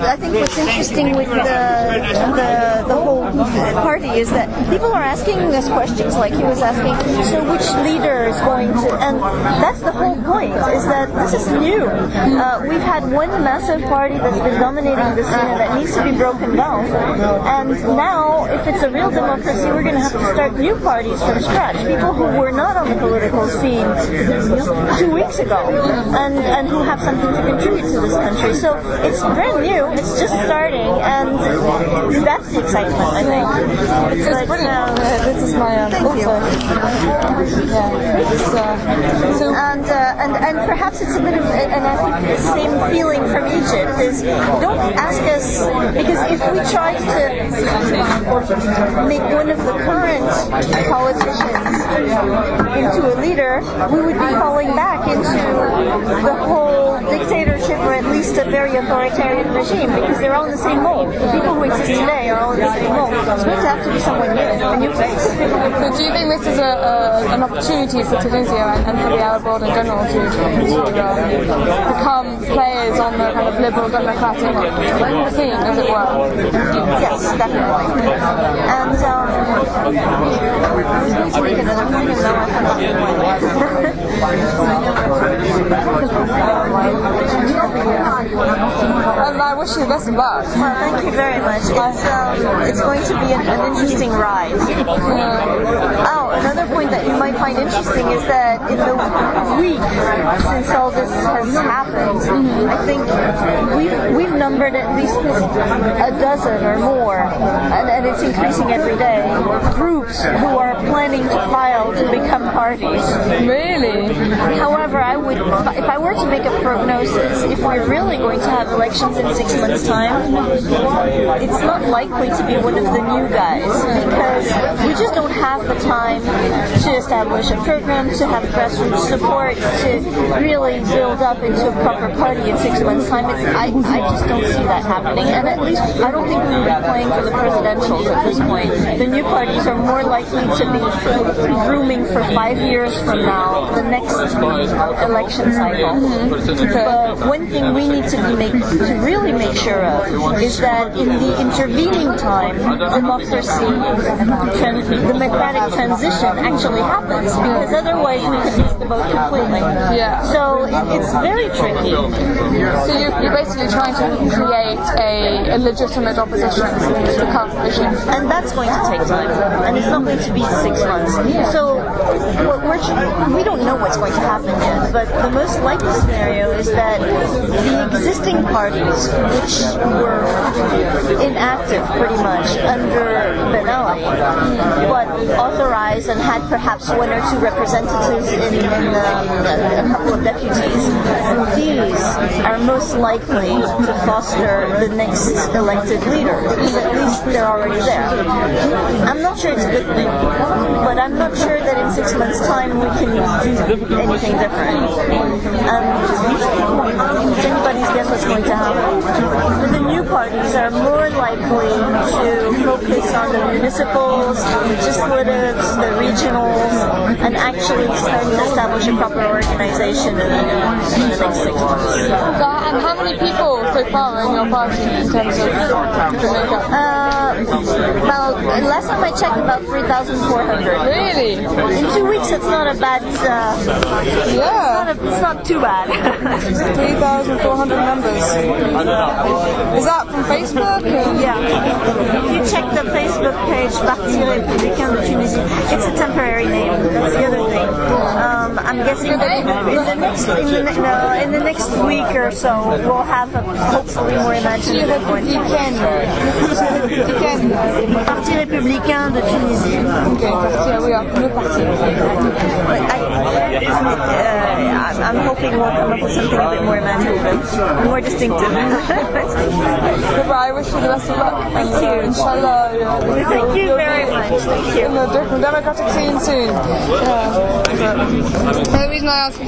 I think what's interesting with the whole party is that people are asking us questions like he was asking, so which leader is going to, and that's the whole point, is that this is new. We've had one massive party that's been dominating the scene and that needs to be broken down, and now if it's a real democracy, we're going to have to start new parties from scratch, people who were not on the political scene 2 weeks ago, and who have something to contribute to this country. So it's brand new, it's just starting, and that's the excitement, I think. It's like, brilliant. This is my thank you. And perhaps it's a bit of, and I think the same feeling from Egypt is, don't ask us, because if we tried to make one of the current politicians into a leader, we would be falling back into the whole dictatorship, or at least a very authoritarian regime, because they're all in the same mold. The people who exist today are all in the same mold. It's going to have to be someone new, a new face. So do you think this is an opportunity for Tunisia and for the Arab world in general to become players on the kind of liberal democratic scene, as it were? Yes, definitely. And to make another point, and now I forgot the And I wish you the best of luck. Well, thank you very much. It's going to be an interesting ride. Another point that you might find interesting is that in the week since all this has happened, I think we've numbered at least a dozen or more, and it's increasing every day, groups who are planning to file to become parties. Really? However, if I were to make a prognosis, if we're really going to have elections in 6 months' time, it's not likely to be one of the new guys, because we just don't have the time to establish a program, to have grassroots support, to really build up into a proper party in 6 months' time. I just don't see that happening, and at least I don't think we will be playing for the presidentials at this point. The new parties are more likely to be grooming for 5 years from now, the next election cycle. But one thing we need to really make sure of is that in the intervening time, democratic transition actually happens, because otherwise we could miss the boat completely. Yeah. So it's very tricky. So you're basically trying to create a legitimate opposition to the current regime. And that's going to take time, and it's not going to be 6 months. So we don't know what's going to happen yet, but the most likely scenario is that the existing parties, which were inactive pretty much under Ben Ali, but authorized and had perhaps 1 or 2 representatives in a couple of deputies, these are most likely to foster the next elected leader, because at least they're already there. I'm not sure it's a good thing, but I'm not sure that in 6 months' time we can do anything different. It's anybody's guess what's going to happen. But the new parties are more likely to focus on the municipals, the legislatives, the regionals, and actually start to establish a proper organization in the next 6 months. And how many people so far are in your party in terms of the makeup? Last time I checked, about 3,400. Really? In 2 weeks, it's not a bad. It's not too bad. 3,400 members. Is that from Facebook? Yeah. If you check the Facebook page, Parti Républicain de Tunisie, it's a temporary name. That's the other thing. I'm guessing that in the next week or so, we'll have hopefully more imaginative one. Parti Républicain de Tunisie. Okay, we are le parti. I'm hoping we'll come up with something a bit more imaginative, more distinctive. I wish you the best of luck. Thank you. Inshallah. Thank you very much. Thank you. In the democratic scene soon. The reason I ask